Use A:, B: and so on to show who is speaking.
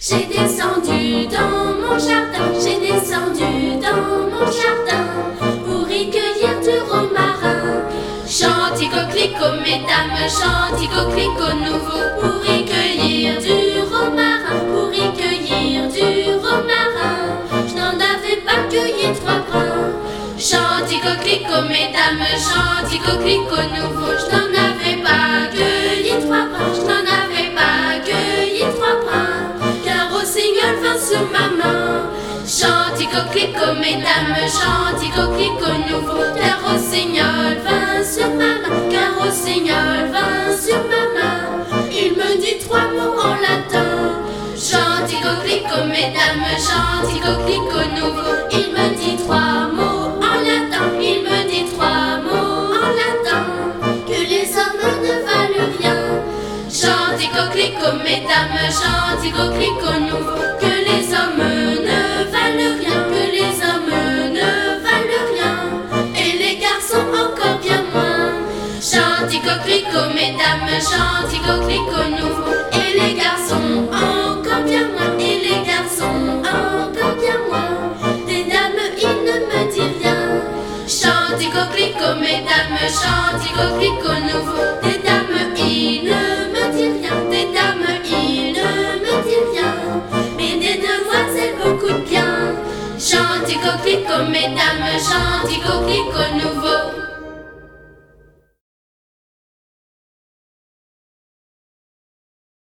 A: J'ai descendu dans mon jardin, j'ai descendu dans mon jardin pour y cueillir du romarin. Chantier coquelicot, mesdames, chantier coquelicot nouveau pour y cueillir du romarin, pour y cueillir du romarin. Je n'en avais pas cueilli 3 brins. Chantier coquelicot, mesdames, chantier coquelicot nouveau. Je n'en avais pas cueilli 3 brins, je n'en avais pas cueilli 3 brins. Qu'un rossignol vint sur ma main. Chantier coquelicot, mesdames, chantier coquelicot nouveau. Qu'un rossignol vint sur ma main, qu'un rossignol vint sur ma main. Il me dit 3 mots en latin. Chantier coquelicot, mesdames, chantier coquelicot nouveau. Il me dit 3 mots en latin, il me dit 3 mots en latin. Que les hommes ne valent rien. Chantier coquelicot, mesdames, chantier coquelicot nouveau. Que les hommes ne valent rien, que les hommes ne valent rien. Et les garçons encore bien moins. Chantier coquelicot, mesdames, chantier coquelicot nouveau. Et les garçons encore bien moins, et les garçons encore bien moins. Des dames, ils ne me disent rien. Chantier coquelicot, mesdames, chantier coquelicot nouveau. Des dames, ils ne me disent rien, des dames, ils ne me disent rien. Mais des demoiselles beaucoup de bien. Chantier coquelicot, mesdames, chantier coquelicot nouveau.